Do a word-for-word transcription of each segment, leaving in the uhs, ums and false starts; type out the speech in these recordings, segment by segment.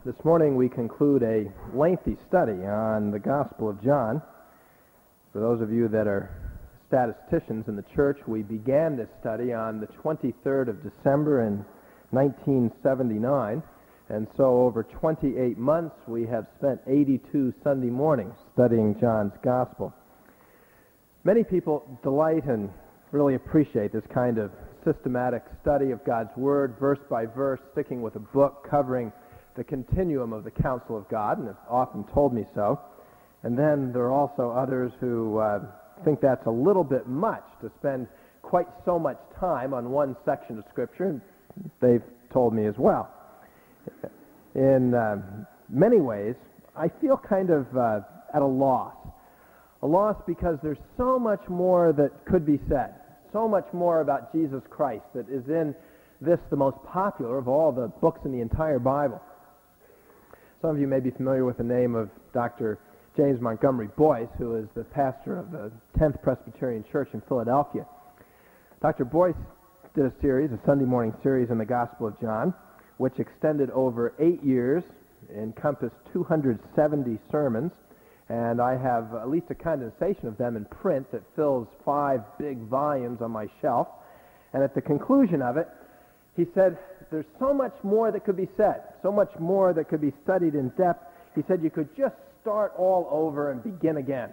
This morning we conclude a lengthy study on the Gospel of John. For those of you that are statisticians in the church, we began this study on the twenty-third of December in nineteen seventy-nine, and so over twenty-eight months we have spent eighty-two Sunday mornings studying John's Gospel. Many people delight and really appreciate this kind of systematic study of God's Word, verse by verse, sticking with a book covering the continuum of the counsel of God, and have often told me so. And then there are also others who uh, think that's a little bit much to spend quite so much time on one section of Scripture. They've told me as well. In uh, many ways, I feel kind of uh, at a loss. A loss because there's so much more that could be said, so much more about Jesus Christ that is in this, the most popular of all the books in the entire Bible. Some of you may be familiar with the name of Doctor James Montgomery Boyce, who is the pastor of the tenth Presbyterian Church in Philadelphia. Doctor Boyce did a series, a Sunday morning series on the Gospel of John, which extended over eight years, encompassed two hundred seventy sermons, and I have at least a condensation of them in print that fills five big volumes on my shelf. And at the conclusion of it, he said, there's so much more that could be said, so much more that could be studied in depth. He said you could just start all over and begin again.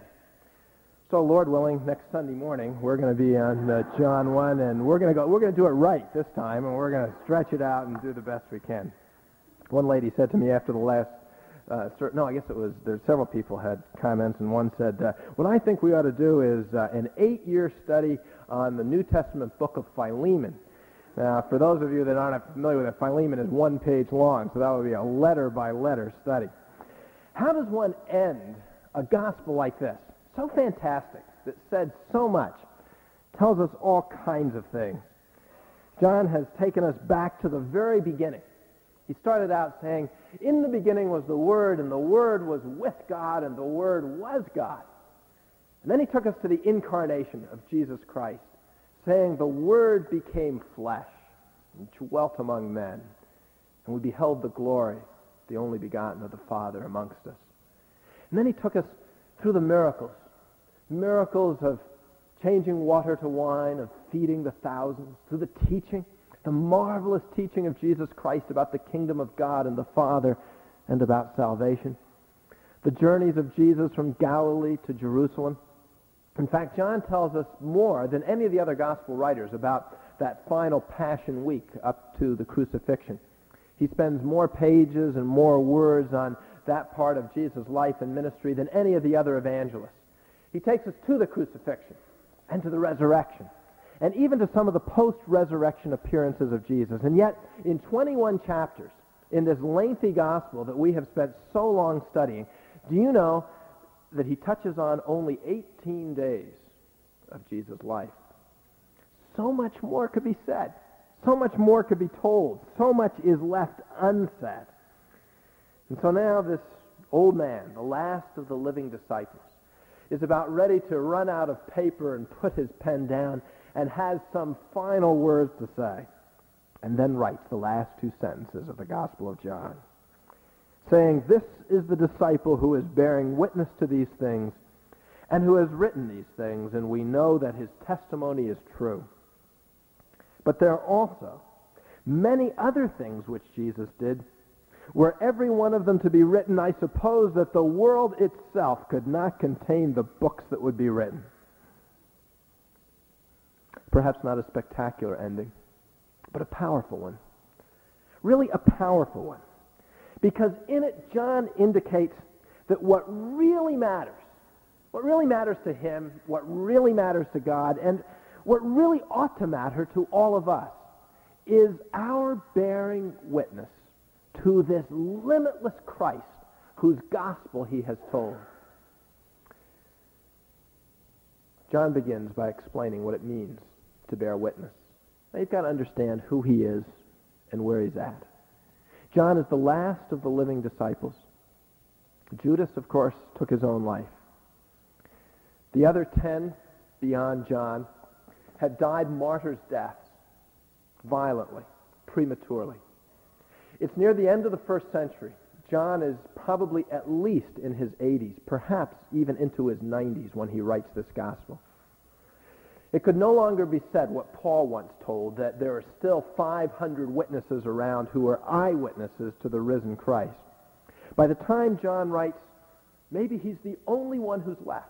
So, Lord willing, next Sunday morning we're going to be on uh, John one, and we're going to go. We're going to do it right this time, and we're going to stretch it out and do the best we can. One lady said to me after the last, uh, cert- no, I guess it was. There several people had comments, and one said, uh, "What I think we ought to do is uh, an eight-year study on the New Testament book of Philemon." Now, for those of you that aren't familiar with it, Philemon is one page long, so that would be a letter-by-letter study. How does one end a gospel like this? So fantastic, that said so much, tells us all kinds of things. John has taken us back to the very beginning. He started out saying, in the beginning was the Word, and the Word was with God, and the Word was God. And then he took us to the incarnation of Jesus Christ, saying the Word became flesh and dwelt among men, and we beheld the glory, the only begotten of the Father amongst us. And then he took us through the miracles, miracles of changing water to wine, of feeding the thousands, through the teaching, the marvelous teaching of Jesus Christ about the kingdom of God and the Father and about salvation, the journeys of Jesus from Galilee to Jerusalem. In fact, John tells us more than any of the other gospel writers about that final Passion Week up to the crucifixion. He spends more pages and more words on that part of Jesus' life and ministry than any of the other evangelists. He takes us to the crucifixion and to the resurrection, and even to some of the post-resurrection appearances of Jesus. And yet, in twenty-one chapters, in this lengthy gospel that we have spent so long studying, do you know that he touches on only eighteen days of Jesus' life? So much more could be said. So much more could be told. So much is left unsaid. And so now this old man, the last of the living disciples, is about ready to run out of paper and put his pen down and has some final words to say, and then writes the last two sentences of the Gospel of John, saying, "This is the disciple who is bearing witness to these things and who has written these things, and we know that his testimony is true. But there are also many other things which Jesus did. Were every one of them to be written, I suppose that the world itself could not contain the books that would be written." Perhaps not a spectacular ending, but a powerful one. Really a powerful one. Because in it, John indicates that what really matters, what really matters to him, what really matters to God, and what really ought to matter to all of us, is our bearing witness to this limitless Christ whose gospel he has told. John begins by explaining what it means to bear witness. Now you've got to understand who he is and where he's at. John is the last of the living disciples. Judas, of course, took his own life. The other ten, beyond John, had died martyrs' deaths, violently, prematurely. It's near the end of the first century, John is probably at least in his eighties, perhaps even into his nineties when he writes this gospel. It could no longer be said what Paul once told, that there are still five hundred witnesses around who are eyewitnesses to the risen Christ. By the time John writes, maybe he's the only one who's left.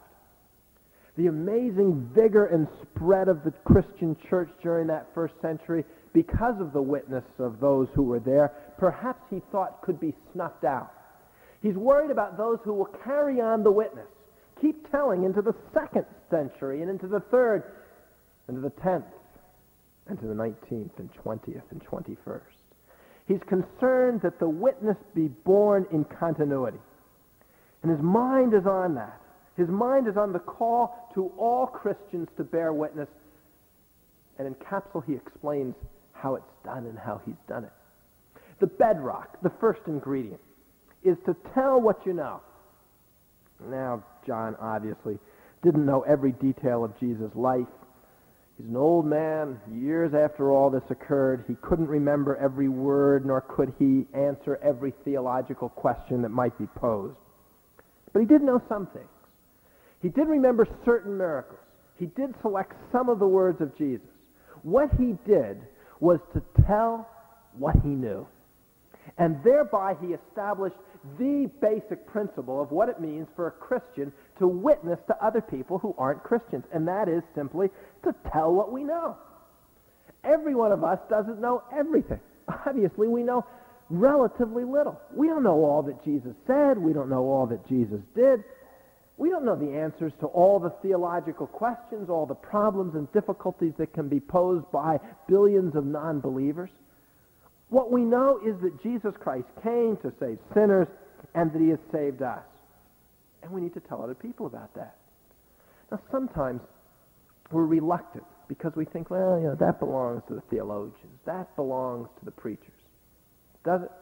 The amazing vigor and spread of the Christian church during that first century, because of the witness of those who were there, perhaps he thought could be snuffed out. He's worried about those who will carry on the witness, keep telling into the second century and into the third, into the tenth, and to the nineteenth and twentieth and twenty-first. He's concerned that the witness be born in continuity. And his mind is on that. His mind is on the call to all Christians to bear witness. And in Capsule, he explains how it's done and how he's done it. The bedrock, the first ingredient, is to tell what you know. Now, John obviously didn't know every detail of Jesus' life. He's an old man. Years after all this occurred, he couldn't remember every word, nor could he answer every theological question that might be posed. But he did know some things. He did remember certain miracles. He did select some of the words of Jesus. What he did was to tell what he knew. And thereby he established the basic principle of what it means for a Christian to witness to other people who aren't Christians. And that is simply to tell what we know. Every one of us doesn't know everything. Obviously, we know relatively little. We don't know all that Jesus said. We don't know all that Jesus did. We don't know the answers to all the theological questions, all the problems and difficulties that can be posed by billions of non-believers. What we know is that Jesus Christ came to save sinners and that he has saved us. And we need to tell other people about that. Now, sometimes we're reluctant because we think, well, you know, that belongs to the theologians. That belongs to the preachers. Does it?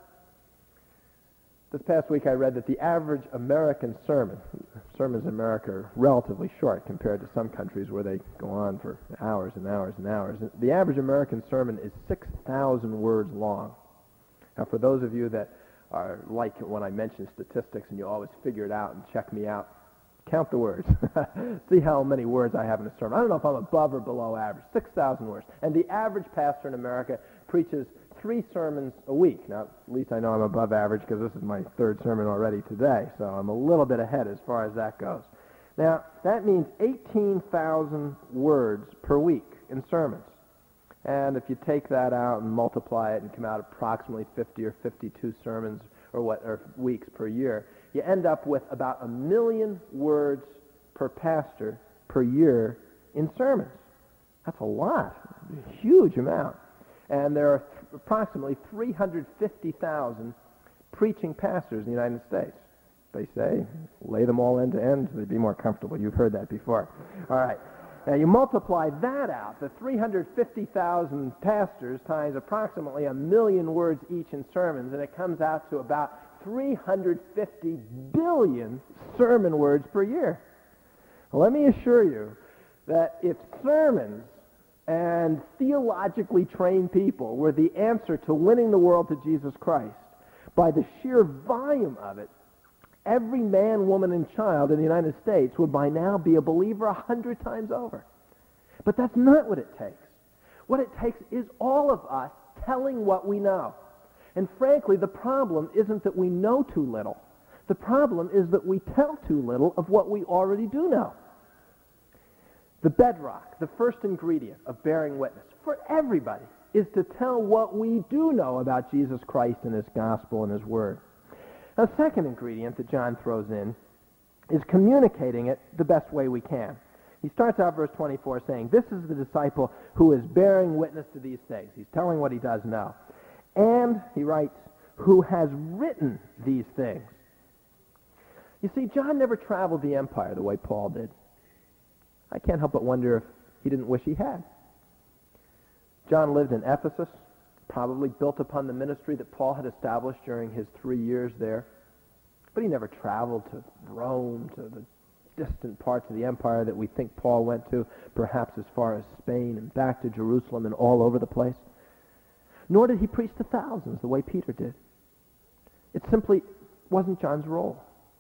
This past week I read that the average American sermon, sermons in America are relatively short compared to some countries where they go on for hours and hours and hours. The average American sermon is six thousand words long. Now, for those of you that are like when I mention statistics and you always figure it out and check me out, count the words. See how many words I have in a sermon. I don't know if I'm above or below average. six thousand words. And the average pastor in America preaches three sermons a week. Now, at least I know I'm above average because this is my third sermon already today, so I'm a little bit ahead as far as that goes. Now, that means eighteen thousand words per week in sermons. And if you take that out and multiply it and come out approximately fifty or fifty-two sermons or what or weeks per year, you end up with about a million words per pastor per year in sermons. That's a lot, a huge amount. And there are th- approximately three hundred fifty thousand preaching pastors in the United States. They say, lay them all end to end, they'd be more comfortable. You've heard that before. All right. Now you multiply that out, the three hundred fifty thousand pastors times approximately a million words each in sermons, and it comes out to about three hundred fifty billion sermon words per year. Well, let me assure you that if sermons and theologically trained people were the answer to winning the world to Jesus Christ, by the sheer volume of it, every man, woman, and child in the United States would by now be a believer a hundred times over. But that's not what it takes. What it takes is all of us telling what we know. And frankly, the problem isn't that we know too little. The problem is that we tell too little of what we already do know. The bedrock, the first ingredient of bearing witness for everybody is to tell what we do know about Jesus Christ and his gospel and his word. Now, the second ingredient that John throws in is communicating it the best way we can. He starts out verse twenty-four saying, this is the disciple who is bearing witness to these things. He's telling what he does know. And, he writes, who has written these things. You see, John never traveled the empire the way Paul did. I can't help but wonder if he didn't wish he had. John lived in Ephesus, probably built upon the ministry that Paul had established during his three years there. But he never traveled to Rome, to the distant parts of the empire that we think Paul went to, perhaps as far as Spain and back to Jerusalem and all over the place. Nor did he preach to thousands the way Peter did. It simply wasn't John's role.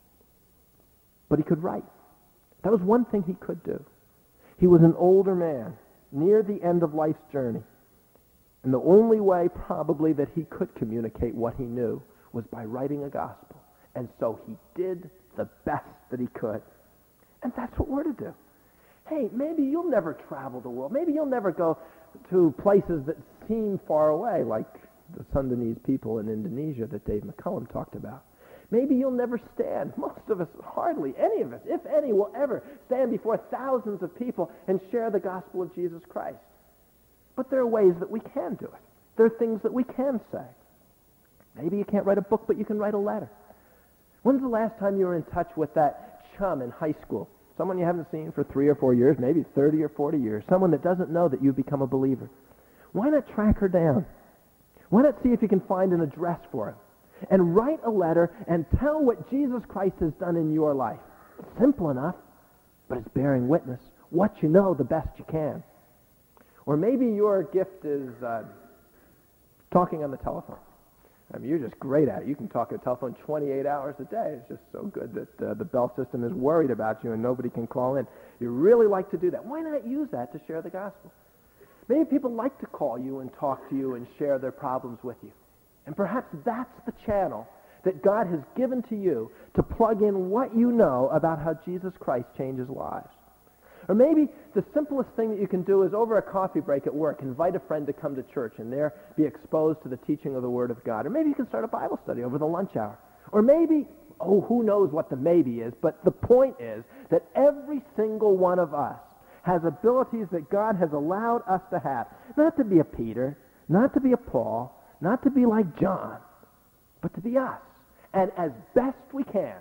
But he could write. That was one thing he could do. He was an older man, near the end of life's journey. And the only way probably that he could communicate what he knew was by writing a gospel. And so he did the best that he could. And that's what we're to do. Hey, maybe you'll never travel the world. Maybe you'll never go to places that seem far away, like the Sundanese people in Indonesia that Dave McCullum talked about. Maybe you'll never stand. Most of us, hardly any of us, if any, will ever stand before thousands of people and share the gospel of Jesus Christ. But there are ways that we can do it. There are things that we can say. Maybe you can't write a book, but you can write a letter. When's the last time you were in touch with that chum in high school? Someone you haven't seen for three or four years, maybe thirty or forty years. Someone that doesn't know that you've become a believer. Why not track her down? Why not see if you can find an address for her? And write a letter and tell what Jesus Christ has done in your life. It's simple enough, but it's bearing witness. What you know, the best you can. Or maybe your gift is uh, talking on the telephone. I mean, you're just great at it. You can talk on the telephone twenty-eight hours a day. It's just so good that uh, the Bell system is worried about you and nobody can call in. You really like to do that. Why not use that to share the gospel? Maybe people like to call you and talk to you and share their problems with you. And perhaps that's the channel that God has given to you to plug in what you know about how Jesus Christ changes lives. Or maybe the simplest thing that you can do is over a coffee break at work, invite a friend to come to church and there be exposed to the teaching of the Word of God. Or maybe you can start a Bible study over the lunch hour. Or maybe, oh, who knows what the maybe is, but the point is that every single one of us has abilities that God has allowed us to have. Not to be a Peter, not to be a Paul, not to be like John, but to be us. And as best we can,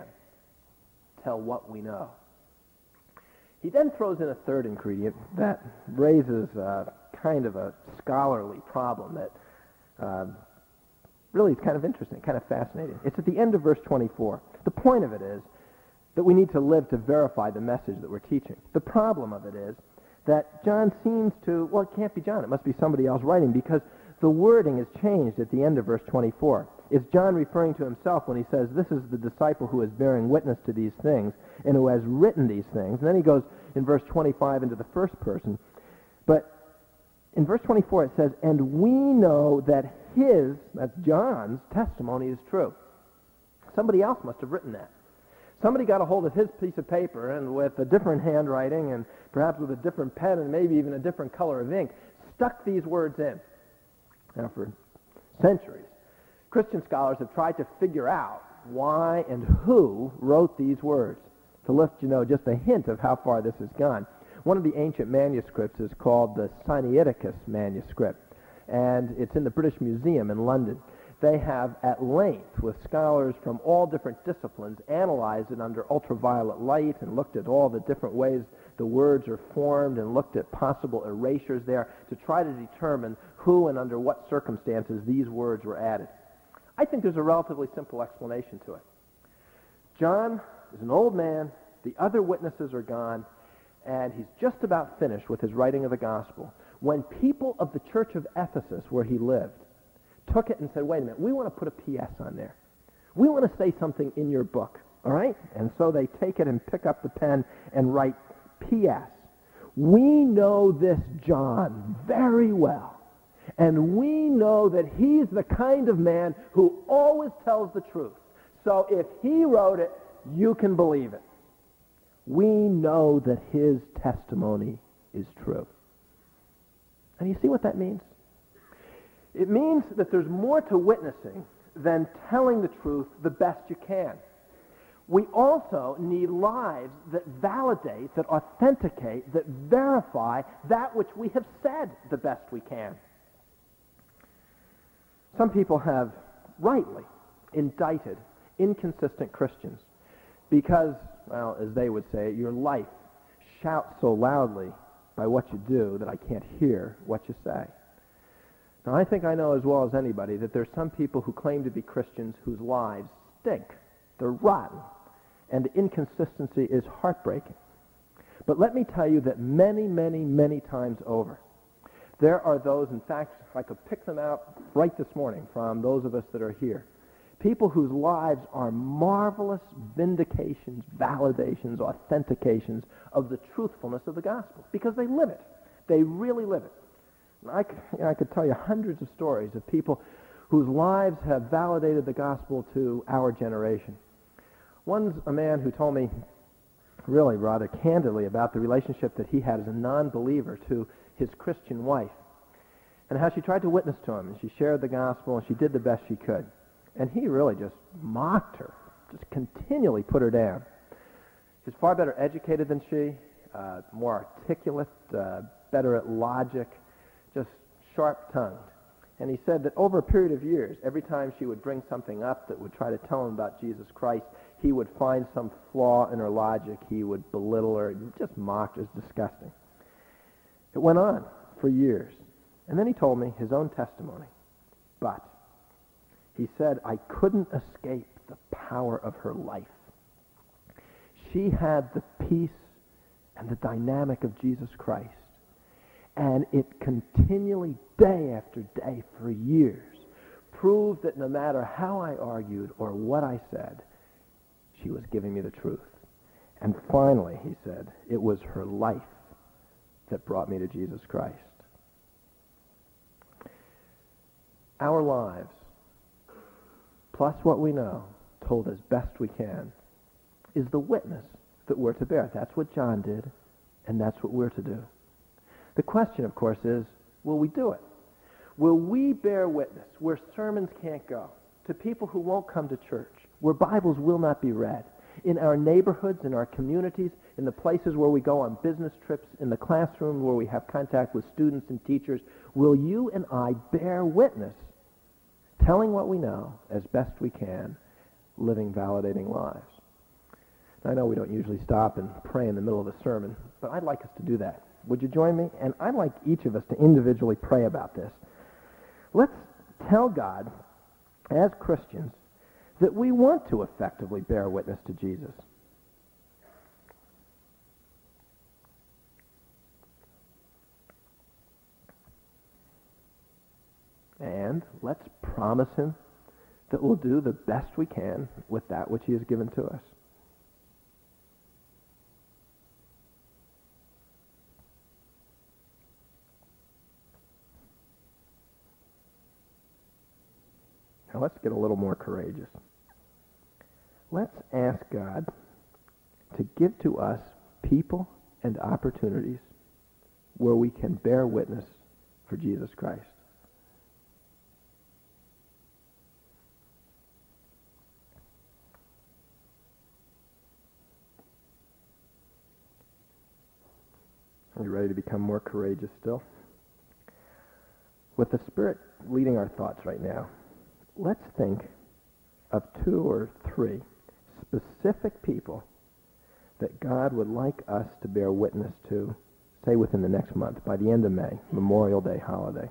tell what we know. He then throws in a third ingredient that raises uh, kind of a scholarly problem that um, really is kind of interesting, kind of fascinating. It's at the end of verse twenty-four. The point of it is that we need to live to verify the message that we're teaching. The problem of it is that John seems to, well, it can't be John. It must be somebody else writing because the wording is changed at the end of verse twenty-four. Is John referring to himself when he says, this is the disciple who is bearing witness to these things and who has written these things? And then he goes in verse twenty-five into the first person. But in verse twenty-four it says, and we know that his, that's John's, testimony is true. Somebody else must have written that. Somebody got a hold of his piece of paper and with a different handwriting and perhaps with a different pen and maybe even a different color of ink, stuck these words in. Now for centuries, Christian scholars have tried to figure out why and who wrote these words. To let you know just a hint of how far this has gone. One of the ancient manuscripts is called the Sinaiticus manuscript, and it's in the British Museum in London. They have at length, with scholars from all different disciplines, analyzed it under ultraviolet light and looked at all the different ways the words are formed and looked at possible erasures there to try to determine who and under what circumstances these words were added. I think there's a relatively simple explanation to it. John is an old man, the other witnesses are gone, and he's just about finished with his writing of the gospel when people of the church of Ephesus, where he lived, took it and said, wait a minute, we want to put a P S on there. We want to say something in your book, all right? And so they take it and pick up the pen and write P S We know this John very well, and we know that he's the kind of man who always tells the truth. So if he wrote it, you can believe it. We know that his testimony is true. And you see what that means? It means that there's more to witnessing than telling the truth the best you can. We also need lives that validate, that authenticate, that verify that which we have said the best we can. Some people have rightly indicted inconsistent Christians because, well, as they would say, your life shouts so loudly by what you do that I can't hear what you say. Now, I think I know as well as anybody that there's some people who claim to be Christians whose lives stink. They're rotten. And the inconsistency is heartbreaking. But let me tell you that many, many, many times over, there are those, in fact, if I could pick them out right this morning from those of us that are here, People whose lives are marvelous vindications, validations, authentications of the truthfulness of the gospel, because they live it. They really live it. And I, you know, I could tell you hundreds of stories of people whose lives have validated the gospel to our generation. One's a man who told me really rather candidly about the relationship that he had as a non-believer to his Christian wife, and how she tried to witness to him, and she shared the gospel, and she did the best she could. And he really just mocked her, just continually put her down. He's far better educated than she, uh, more articulate, uh, better at logic, just sharp-tongued. And he said that over a period of years, every time she would bring something up that would try to tell him about Jesus Christ, he would find some flaw in her logic. He would belittle her, just mocked her. It was disgusting. It went on for years. And then he told me his own testimony. But he said, I couldn't escape the power of her life. She had the peace and the dynamic of Jesus Christ. And it continually, day after day, for years, proved that no matter how I argued or what I said, she was giving me the truth. And finally, he said, it was her life that brought me to Jesus Christ. Our lives, plus what we know, told as best we can, is the witness that we're to bear. That's what John did, and that's what we're to do. The question, of course, is, will we do it? Will we bear witness where sermons can't go, to people who won't come to church, where Bibles will not be read, in our neighborhoods, in our communities, in the places where we go on business trips, in the classroom where we have contact with students and teachers? Will you and I bear witness, telling what we know as best we can, living validating lives? I know we don't usually stop and pray in the middle of a sermon, but I'd like us to do that. Would you join me? And I'd like each of us to individually pray about this. Let's tell God, as Christians, that we want to effectively bear witness to Jesus. And let's promise him that we'll do the best we can with that which he has given to us. Now let's get a little more courageous. Let's ask God to give to us people and opportunities where we can bear witness for Jesus Christ. Are you ready to become more courageous still? With the Spirit leading our thoughts right now, let's think of two or three specific people that God would like us to bear witness to, say within the next month, by the end of May, Memorial Day holiday.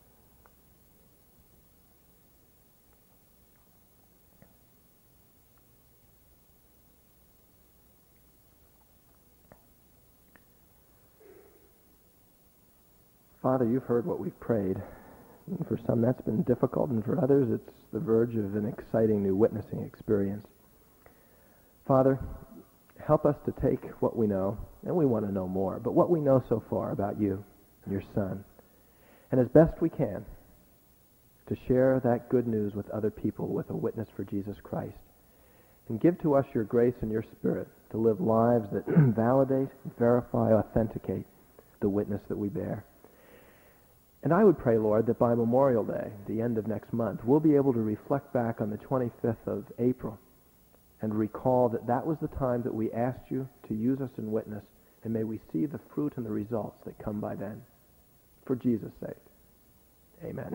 Father, you've heard what we've prayed. And for some that's been difficult, and for others it's the verge of an exciting new witnessing experience. Father, help us to take what we know, and we want to know more, but what we know so far about you and your Son, and as best we can, to share that good news with other people with a witness for Jesus Christ. And give to us your grace and your Spirit to live lives that validate, verify, authenticate the witness that we bear. And I would pray, Lord, that by Memorial Day, the end of next month, we'll be able to reflect back on the twenty-fifth of April and recall that that was the time that we asked you to use us in witness, and may we see the fruit and the results that come by then. For Jesus' sake, amen.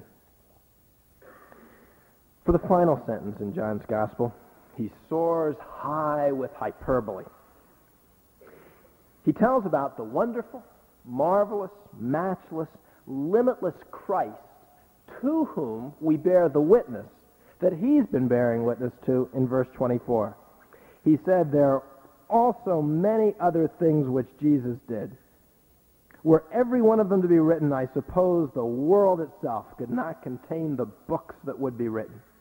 For the final sentence in John's Gospel, he soars high with hyperbole. He tells about the wonderful, marvelous, matchless, limitless Christ to whom we bear the witness that he's been bearing witness to in verse twenty-four. He said, there are also many other things which Jesus did. Were every one of them to be written, I suppose the world itself could not contain the books that would be written.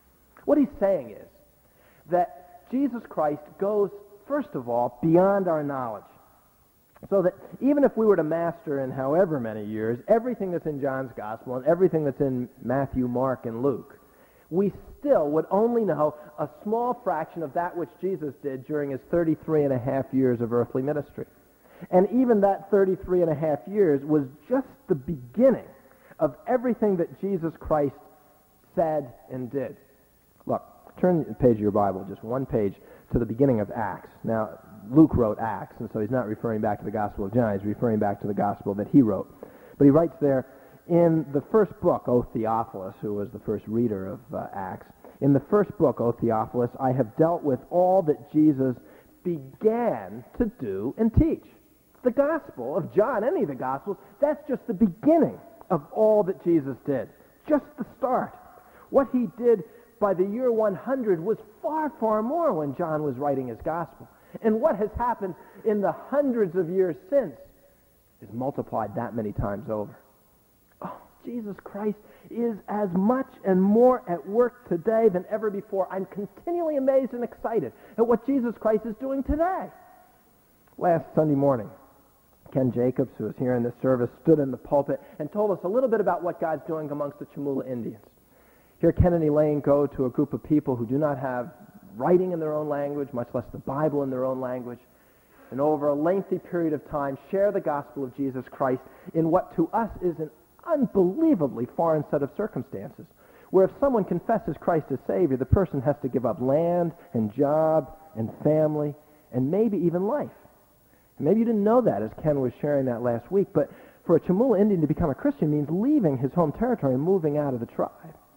What he's saying is that Jesus Christ goes, first of all, beyond our knowledge. So that even if we were to master in however many years everything that's in John's Gospel and everything that's in Matthew, Mark, and Luke, we still would only know a small fraction of that which Jesus did during his thirty-three and a half years of earthly ministry. And even that thirty-three and a half years was just the beginning of everything that Jesus Christ said and did. Look, turn the page of your Bible, just one page, to the beginning of Acts. Now, Luke wrote Acts, and so he's not referring back to the Gospel of John. He's referring back to the Gospel that he wrote. But he writes there, in the first book, O Theophilus, who was the first reader of uh, Acts, in the first book, O Theophilus, I have dealt with all that Jesus began to do and teach. The Gospel of John, any of the Gospels, that's just the beginning of all that Jesus did. Just the start. What he did by the year one hundred was far, far more when John was writing his Gospel. And what has happened in the hundreds of years since is multiplied that many times over. Oh, Jesus Christ is as much and more at work today than ever before. I'm continually amazed and excited at what Jesus Christ is doing today. Last Sunday morning, Ken Jacobs, who was here in this service, stood in the pulpit and told us a little bit about what God's doing amongst the Chamula Indians. Here, Ken and Elaine go to a group of people who do not have writing in their own language, much less the Bible in their own language, and over a lengthy period of time share the gospel of Jesus Christ in what to us is an unbelievably foreign set of circumstances, where if someone confesses Christ as Savior, the person has to give up land and job and family and maybe even life. And maybe you didn't know that as Ken was sharing that last week, but for a Chamula Indian to become a Christian means leaving his home territory and moving out of the tribe.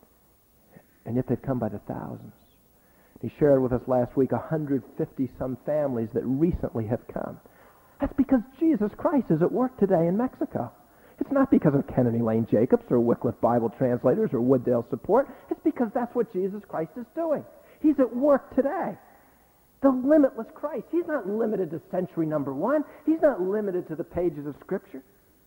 And yet they've come by the thousands. He shared with us last week one hundred fifty some families that recently have come. That's because Jesus Christ is at work today in Mexico. It's not because of Ken and Elaine Jacobs or Wycliffe Bible translators or Wooddale support. It's because that's what Jesus Christ is doing. He's at work today. The limitless Christ. He's not limited to century number one. He's not limited to the pages of Scripture.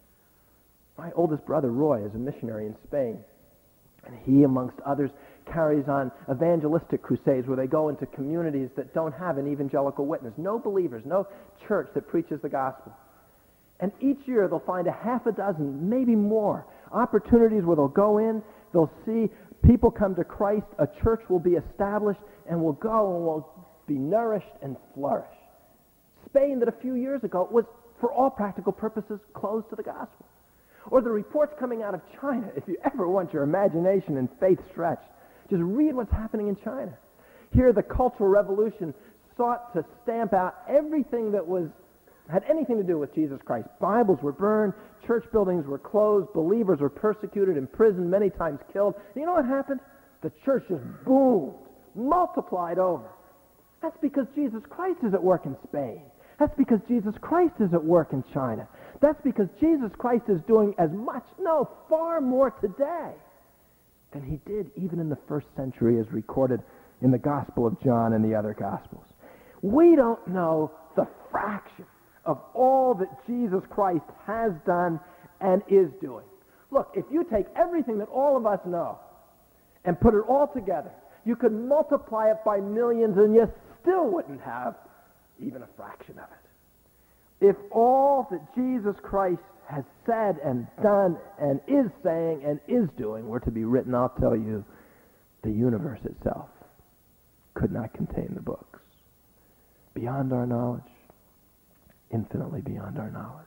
My oldest brother, Roy, is a missionary in Spain. And he, amongst others, carries on evangelistic crusades where they go into communities that don't have an evangelical witness. No believers, no church that preaches the gospel. And each year they'll find a half a dozen, maybe more, opportunities where they'll go in, they'll see people come to Christ, a church will be established, and will go and will be nourished and flourish. Spain, that a few years ago was, for all practical purposes, closed to the gospel. Or the reports coming out of China, if you ever want your imagination and faith stretched, just read what's happening in China. Here, the Cultural Revolution sought to stamp out everything that was had anything to do with Jesus Christ. Bibles were burned, church buildings were closed, believers were persecuted, imprisoned, many times killed. And you know what happened? The church just boomed, multiplied over. That's because Jesus Christ is at work in Spain. That's because Jesus Christ is at work in China. That's because Jesus Christ is doing as much, no, far more today than he did even in the first century as recorded in the Gospel of John and the other Gospels. We don't know the fraction of all that Jesus Christ has done and is doing. Look, if you take everything that all of us know and put it all together, you could multiply it by millions and you still wouldn't have even a fraction of it. If all that Jesus Christ has said and done and is saying and is doing were to be written, I'll tell you, the universe itself could not contain the books. Beyond our knowledge, infinitely beyond our knowledge.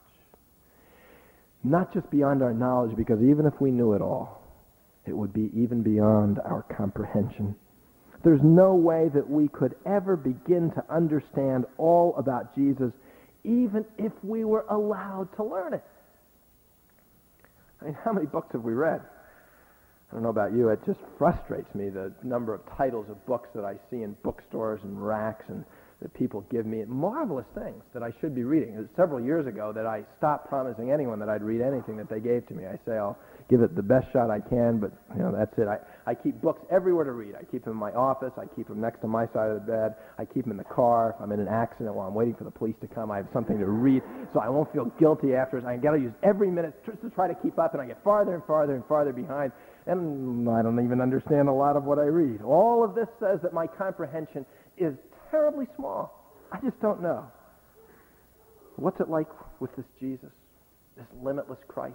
Not just beyond our knowledge, because even if we knew it all, it would be even beyond our comprehension. There's no way that we could ever begin to understand all about Jesus, even if we were allowed to learn it. I mean, how many books have we read? I don't know about you, it just frustrates me, the number of titles of books that I see in bookstores and racks and that people give me. Marvelous things that I should be reading. It was several years ago that I stopped promising anyone that I'd read anything that they gave to me. I say I'll give it the best shot I can, but you know that's it. I, I keep books everywhere to read. I keep them in my office. I keep them next to my side of the bed. I keep them in the car. If I'm in an accident while I'm waiting for the police to come, I have something to read so I won't feel guilty afterwards. I got to use every minute just to try to keep up, and I get farther and farther and farther behind. and I don't even understand a lot of what I read. All of this says that my comprehension is terribly small. I just don't know. What's it like with this Jesus, this limitless Christ?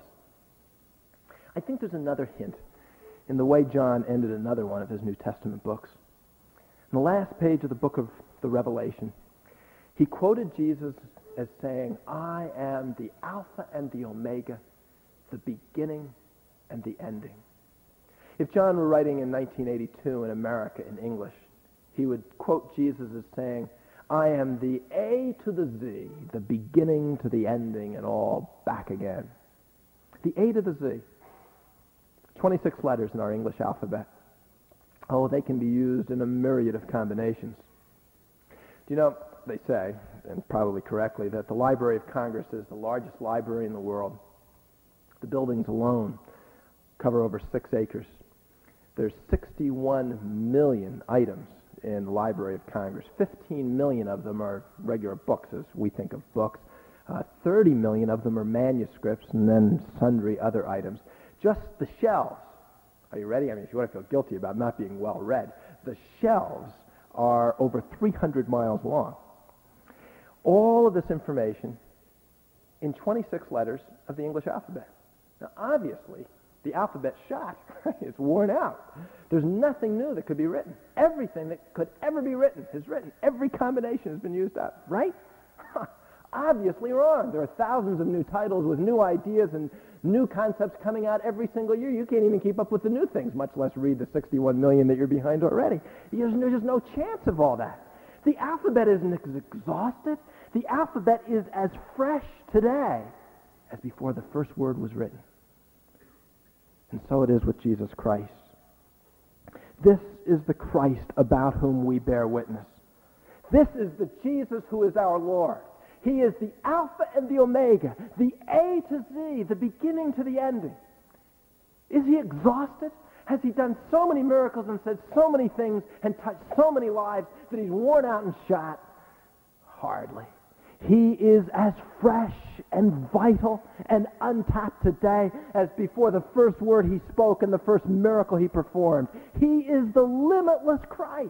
I think there's another hint in the way John ended another one of his New Testament books. In the last page of the book of the Revelation, he quoted Jesus as saying, I am the Alpha and the Omega, the beginning and the ending. If John were writing in nineteen eighty-two in America in English, he would quote Jesus as saying, I am the A to the Z, the beginning to the ending, and all back again. The A to the Z. twenty-six letters in our English alphabet. Oh, they can be used in a myriad of combinations. Do you know, they say, and probably correctly, that the Library of Congress is the largest library in the world. The buildings alone cover over six acres. There's sixty-one million items in the Library of Congress. fifteen million of them are regular books, as we think of books. Uh, thirty million of them are manuscripts, and then sundry other items. Just the shelves. Are you ready? I mean, if you want to feel guilty about not being well read, the shelves are over three hundred miles long. All of this information in twenty-six letters of the English alphabet. Now, obviously, the alphabet's shot. It's worn out. There's nothing new that could be written. Everything that could ever be written is written. Every combination has been used up, right? Obviously wrong. There are thousands of new titles with new ideas and new concepts coming out every single year. You can't even keep up with the new things, much less read the sixty-one million that you're behind already. There's, there's just no chance of all that. The alphabet isn't ex- exhausted. The alphabet is as fresh today as before the first word was written. And so it is with Jesus Christ. This is the Christ about whom we bear witness. This is the Jesus who is our Lord. He is the Alpha and the Omega, the A to Z, the beginning to the ending. Is he exhausted? Has he done so many miracles and said so many things and touched so many lives that he's worn out and shot? Hardly. He is as fresh and vital and untapped today as before the first word he spoke and the first miracle he performed. He is the limitless Christ.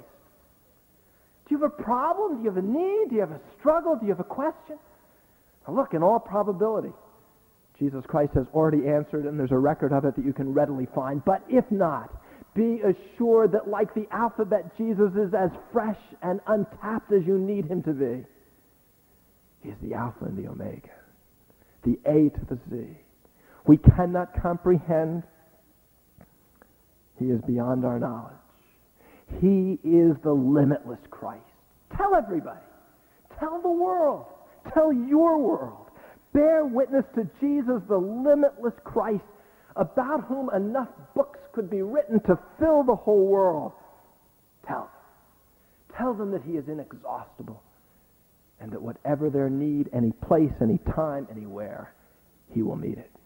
Do you have a problem? Do you have a need? Do you have a struggle? Do you have a question? Now look, in all probability, Jesus Christ has already answered, and there's a record of it that you can readily find. But if not, be assured that like the alphabet, Jesus is as fresh and untapped as you need him to be. He is the Alpha and the Omega, the A to the Z. We cannot comprehend. He is beyond our knowledge. He is the limitless Christ. Tell everybody. Tell the world. Tell your world. Bear witness to Jesus, the limitless Christ, about whom enough books could be written to fill the whole world. Tell them. Tell them that he is inexhaustible, and that whatever their need, any place, any time, anywhere, he will meet it.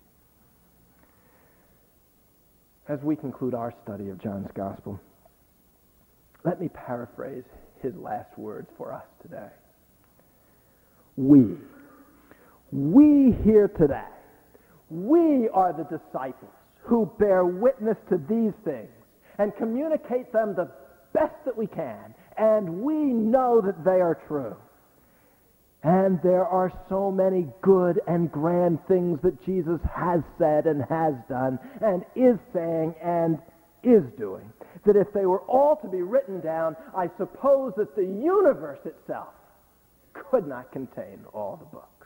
As we conclude our study of John's Gospel, let me paraphrase his last words for us today. We, we here today, we are the disciples who bear witness to these things and communicate them the best that we can, and we know that they are true. And there are so many good and grand things that Jesus has said and has done and is saying and is doing, that if they were all to be written down, I suppose that the universe itself could not contain all the books.